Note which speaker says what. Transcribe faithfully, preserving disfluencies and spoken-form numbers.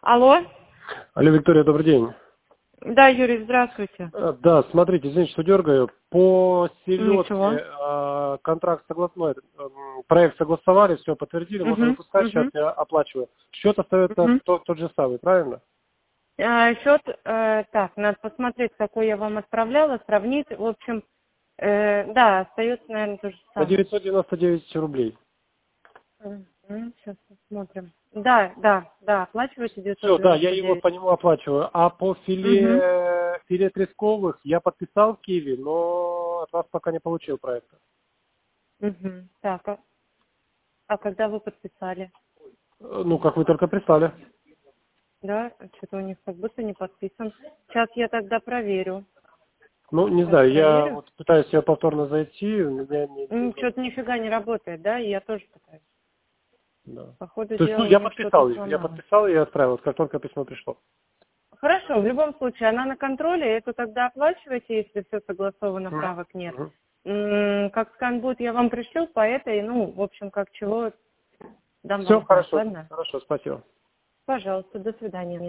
Speaker 1: Алло.
Speaker 2: Алло, Виктория, добрый день.
Speaker 1: Да, Юрий, здравствуйте.
Speaker 2: Э, Да, смотрите, извините, что дергаю. По селедке
Speaker 1: Ничего.
Speaker 2: э, контракт согласовали, проект согласовали, все подтвердили, можно
Speaker 1: Угу,
Speaker 2: выпускать, сейчас
Speaker 1: угу,
Speaker 2: я оплачиваю. Счет остается
Speaker 1: угу.
Speaker 2: тот, тот же самый, правильно?
Speaker 1: А, счет, э, так, надо посмотреть, какой я вам отправляла, сравнить. В общем, э, да, остается, наверное, то же
Speaker 2: На
Speaker 1: самое.
Speaker 2: девятьсот девяносто девять рублей.
Speaker 1: Сейчас посмотрим. Да, да, да, оплачиваете девятьсот
Speaker 2: Все, да, я
Speaker 1: девяносто
Speaker 2: его
Speaker 1: девять.
Speaker 2: по нему оплачиваю. А по
Speaker 1: Угу,
Speaker 2: филе, филе тресковых я подписал в Киеве, но от вас пока не получил проекта.
Speaker 1: угу. Так, а, а когда вы подписали?
Speaker 2: Э, Ну, как вы только прислали.
Speaker 1: Да, что-то у них как будто не подписан. Сейчас я тогда проверю.
Speaker 2: Ну, не
Speaker 1: Сейчас
Speaker 2: знаю, я
Speaker 1: проверю.
Speaker 2: вот пытаюсь я повторно зайти, у меня не, не
Speaker 1: Что-то нифига не работает, да, и я тоже пытаюсь.
Speaker 2: Да.
Speaker 1: По ходу
Speaker 2: То есть, ну,
Speaker 1: дела у
Speaker 2: я
Speaker 1: них что-то
Speaker 2: подписал ее, я
Speaker 1: сломалось.
Speaker 2: подписал и отправил, как только письмо пришло.
Speaker 1: Хорошо, в любом случае, она на контроле, это тогда оплачивайте, если все согласовано,
Speaker 2: Мгм.
Speaker 1: правок нет.
Speaker 2: Мгм.
Speaker 1: М, Как скан будет, я вам пришлю по этой, ну, в общем, как чего, дам
Speaker 2: Все
Speaker 1: вам знать,
Speaker 2: хорошо,
Speaker 1: ладно?
Speaker 2: хорошо, спасибо.
Speaker 1: Пожалуйста, до свидания.